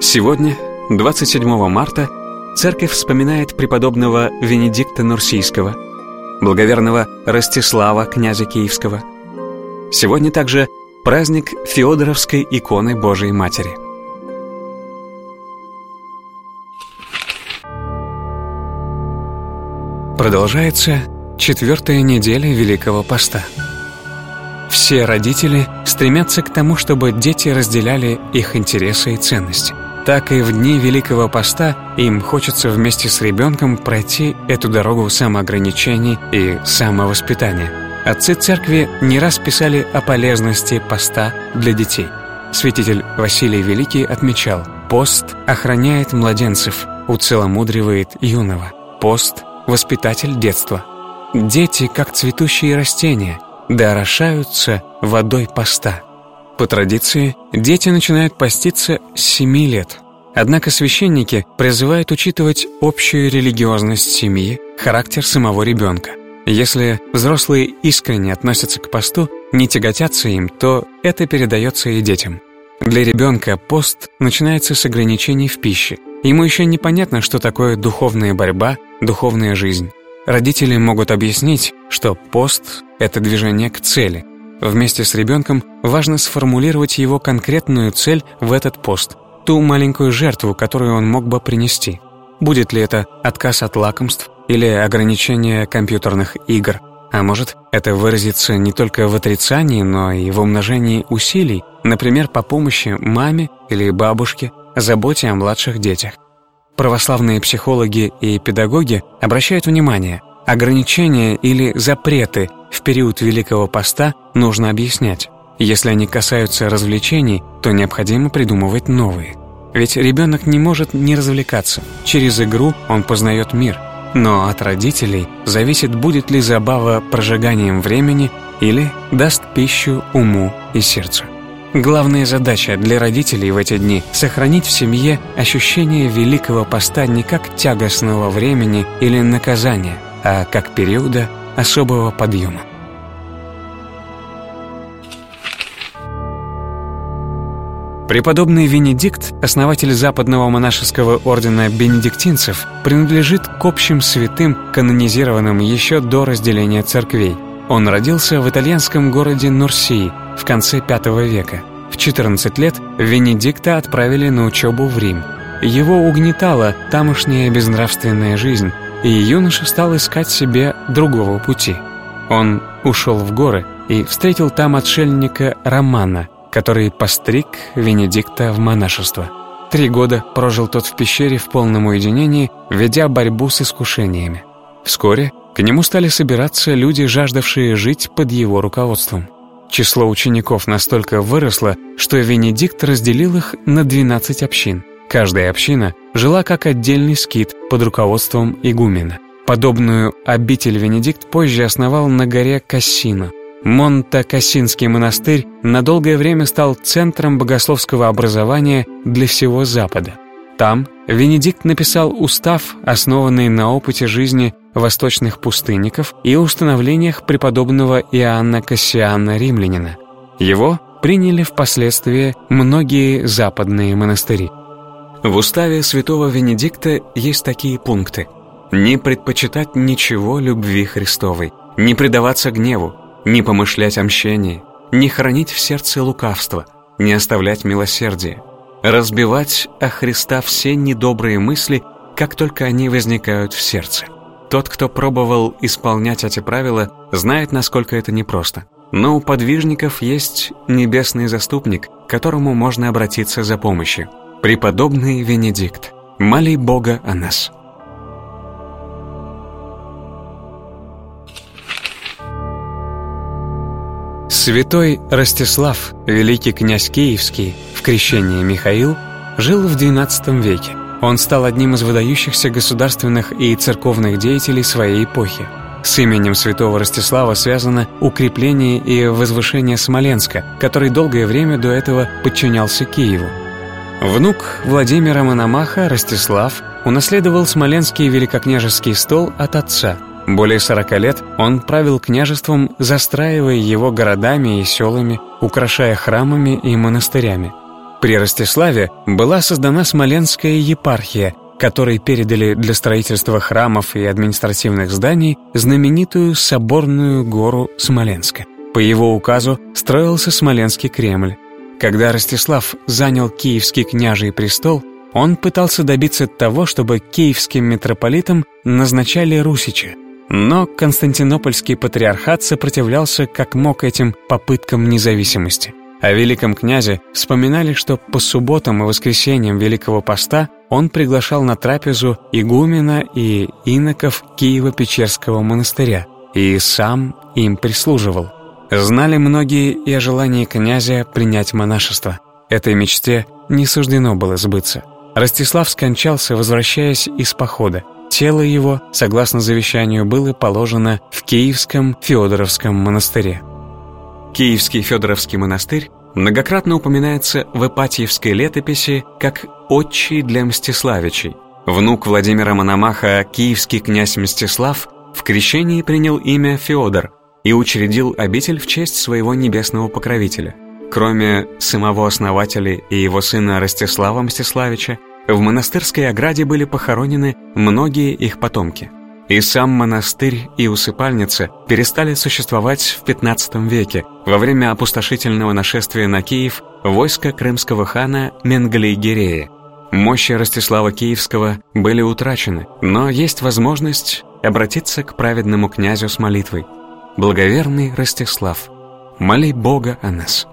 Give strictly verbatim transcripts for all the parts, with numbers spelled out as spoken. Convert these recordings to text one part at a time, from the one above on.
Сегодня, двадцать седьмого марта, Церковь вспоминает преподобного Венедикта Нурсийского, благоверного Ростислава, князя Киевского. Сегодня также праздник Феодоровской иконы Божией Матери. Продолжается четвертая неделя Великого Поста. Все родители стремятся к тому, чтобы дети разделяли их интересы и ценности. Так и в дни Великого Поста им хочется вместе с ребенком пройти эту дорогу самоограничений и самовоспитания. Отцы Церкви не раз писали о полезности поста для детей. Святитель Василий Великий отмечал: «Пост охраняет младенцев, уцеломудривает юного. Пост — воспитатель детства. Дети, как цветущие растения, да орошаются водой поста». По традиции, дети начинают поститься с семи лет. Однако священники призывают учитывать общую религиозность семьи, характер самого ребенка. Если взрослые искренне относятся к посту, не тяготятся им, то это передается и детям. Для ребенка пост начинается с ограничений в пище. Ему еще непонятно, что такое духовная борьба, духовная жизнь. Родители могут объяснить, что пост — это движение к цели. Вместе с ребенком важно сформулировать его конкретную цель в этот пост, ту маленькую жертву, которую он мог бы принести. Будет ли это отказ от лакомств или ограничение компьютерных игр? А может, это выразится не только в отрицании, но и в умножении усилий, например, по помощи маме или бабушке, заботе о младших детях. Православные психологи и педагоги обращают внимание: ограничения или запреты в период Великого Поста нужно объяснять. Если они касаются развлечений, то необходимо придумывать новые. Ведь ребенок не может не развлекаться. Через игру он познает мир. Но от родителей зависит, будет ли забава прожиганием времени или даст пищу уму и сердцу. Главная задача для родителей в эти дни — сохранить в семье ощущение Великого Поста не как тягостного времени или наказания, а как периода особого подъема. Преподобный Венедикт, основатель западного монашеского ордена бенедиктинцев, принадлежит к общим святым, канонизированным еще до разделения церквей. Он родился в итальянском городе Нурсии в конце пятого века. В четырнадцать лет Венедикта отправили на учебу в Рим. Его угнетала тамошняя безнравственная жизнь, и юноша стал искать себе другого пути. Он ушел в горы и встретил там отшельника Романа, который постриг Венедикта в монашество. Три года прожил тот в пещере в полном уединении, ведя борьбу с искушениями. Вскоре к нему стали собираться люди, жаждавшие жить под его руководством. Число учеников настолько выросло, что Венедикт разделил их на двенадцать общин. Каждая община жила как отдельный скит под руководством игумена. Подобную обитель Венедикт позже основал на горе Кассино. Монте-Кассинский монастырь на долгое время стал центром богословского образования для всего Запада. Там Венедикт написал устав, основанный на опыте жизни восточных пустынников и установлениях преподобного Иоанна Кассиана Римлянина. Его приняли впоследствии многие западные монастыри. В уставе святого Венедикта есть такие пункты: не предпочитать ничего любви Христовой, не предаваться гневу, не помышлять о мщении, не хранить в сердце лукавство, не оставлять милосердие, разбивать о Христа все недобрые мысли, как только они возникают в сердце. Тот, кто пробовал исполнять эти правила, знает, насколько это непросто. Но у подвижников есть небесный заступник, к которому можно обратиться за помощью. Преподобный Венедикт, моли Бога о нас. Святой Ростислав, великий князь Киевский, в крещении Михаил, жил в двенадцатом веке. Он стал одним из выдающихся государственных и церковных деятелей своей эпохи. С именем святого Ростислава связано укрепление и возвышение Смоленска, который долгое время до этого подчинялся Киеву. Внук Владимира Мономаха, Ростислав, унаследовал Смоленский великокняжеский стол от отца. Более сорока лет он правил княжеством, застраивая его городами и селами, украшая храмами и монастырями. При Ростиславе была создана Смоленская епархия, которой передали для строительства храмов и административных зданий знаменитую соборную гору Смоленска. По его указу строился Смоленский Кремль. Когда Ростислав занял Киевский княжий престол, он пытался добиться того, чтобы киевским митрополитом назначали русича. Но Константинопольский патриархат сопротивлялся как мог этим попыткам независимости. О великом князе вспоминали, что по субботам и воскресеньям Великого Поста он приглашал на трапезу игумена и иноков Киево-Печерского монастыря и сам им прислуживал. Знали многие и о желании князя принять монашество. Этой мечте не суждено было сбыться. Ростислав скончался, возвращаясь из похода. Тело его, согласно завещанию, было положено в Киевском Феодоровском монастыре. Киевский Феодоровский монастырь многократно упоминается в Ипатьевской летописи как «отчий для Мстиславичей». Внук Владимира Мономаха, киевский князь Мстислав, в крещении принял имя Феодор и учредил обитель в честь своего небесного покровителя. Кроме самого основателя и его сына Ростислава Мстиславича, в монастырской ограде были похоронены многие их потомки. И сам монастырь и усыпальница перестали существовать в пятнадцатом веке, во время опустошительного нашествия на Киев войска крымского хана Менгалей-Гирея. Мощи Ростислава Киевского были утрачены, но есть возможность обратиться к праведному князю с молитвой. Благоверный Ростислав, моли Бога о нас.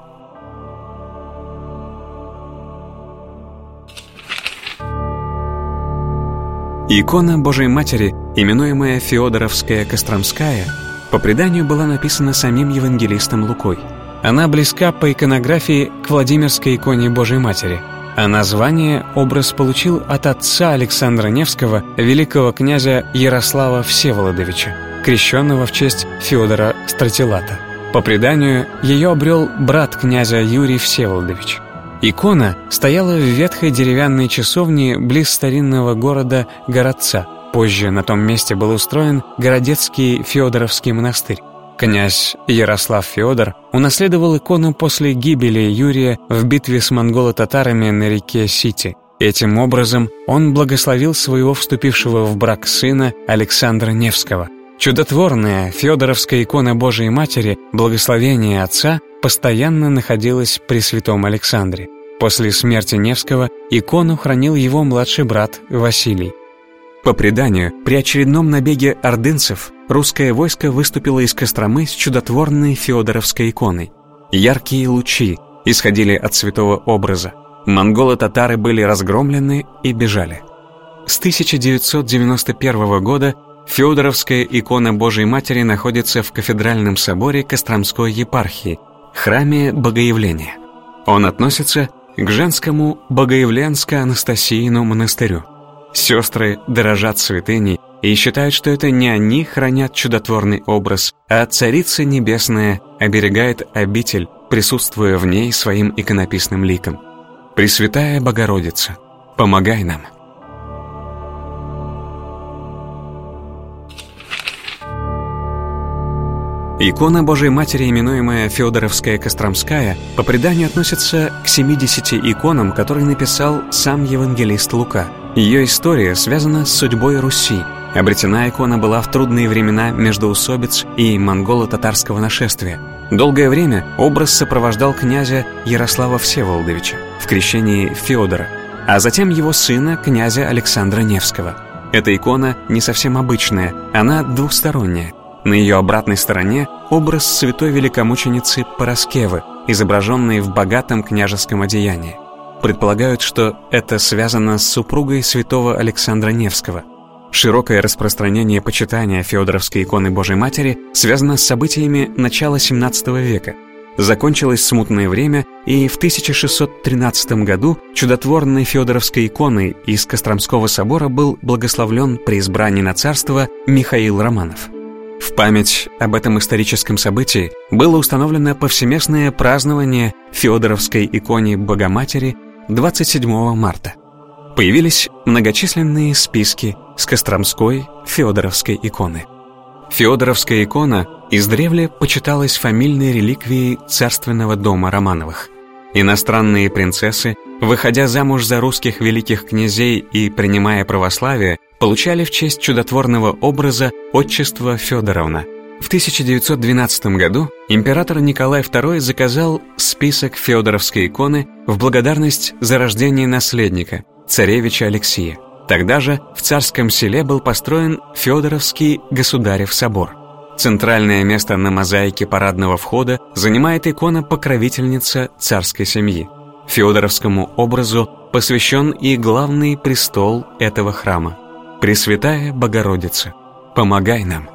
Икона Божией Матери, именуемая Феодоровская Костромская, по преданию была написана самим евангелистом Лукой. Она близка по иконографии к Владимирской иконе Божией Матери, а название образ получил от отца Александра Невского, великого князя Ярослава Всеволодовича, крещенного в честь Феодора Стратилата. По преданию, ее обрел брат князя Юрий Всеволодович. Икона стояла в ветхой деревянной часовне близ старинного города Городца. Позже на том месте был устроен Городецкий Феодоровский монастырь. Князь Ярослав Феодор унаследовал икону после гибели Юрия в битве с монголо-татарами на реке Сити. Этим образом он благословил своего вступившего в брак сына Александра Невского. Чудотворная Феодоровская икона Божией Матери, благословение отца, постоянно находилась при святом Александре. После смерти Невского икону хранил его младший брат Василий. По преданию, при очередном набеге ордынцев русское войско выступило из Костромы с чудотворной Феодоровской иконой. Яркие лучи исходили от святого образа. Монголо-татары были разгромлены и бежали. С тысяча девятьсот девяносто первого года Феодоровская икона Божией Матери находится в кафедральном соборе Костромской епархии, храме Богоявления. Он относится к женскому Богоявленско-Анастасийну монастырю. Сестры дорожат святыней и считают, что это не они хранят чудотворный образ, а Царица Небесная оберегает обитель, присутствуя в ней своим иконописным ликом. Пресвятая Богородица, помогай нам. Икона Божией Матери, именуемая Феодоровская Костромская, по преданию относится к семидесяти иконам, которые написал сам евангелист Лука. Ее история связана с судьбой Руси. Обретена икона была в трудные времена междоусобиц и монголо-татарского нашествия. Долгое время образ сопровождал князя Ярослава Всеволодовича в крещении Феодора, а затем его сына, князя Александра Невского. Эта икона не совсем обычная, она двухсторонняя. На ее обратной стороне образ святой великомученицы Параскевы, изображенной в богатом княжеском одеянии. Предполагают, что это связано с супругой святого Александра Невского. Широкое распространение почитания Феодоровской иконы Божией Матери связано с событиями начала семнадцатого века. Закончилось смутное время, и в тысяча шестьсот тринадцатом году чудотворной Феодоровской иконой из Костромского собора был благословлен при избрании на царство Михаил Романов. В память об этом историческом событии было установлено повсеместное празднование Феодоровской иконе Богоматери двадцать седьмого марта. Появились многочисленные списки с Костромской Феодоровской иконы. Феодоровская икона издревле почиталась фамильной реликвией царственного дома Романовых. Иностранные принцессы, выходя замуж за русских великих князей и принимая православие, получали в честь чудотворного образа отчество Федоровна. В тысяча девятьсот двенадцатом году император Николай второй заказал список феодоровской иконы в благодарность за рождение наследника, царевича Алексея. Тогда же в Царском Селе был построен Феодоровский Государев собор. Центральное место на мозаике парадного входа занимает икона покровительница царской семьи. Феодоровскому образу посвящен и главный престол этого храма. Пресвятая Богородица, помогай нам.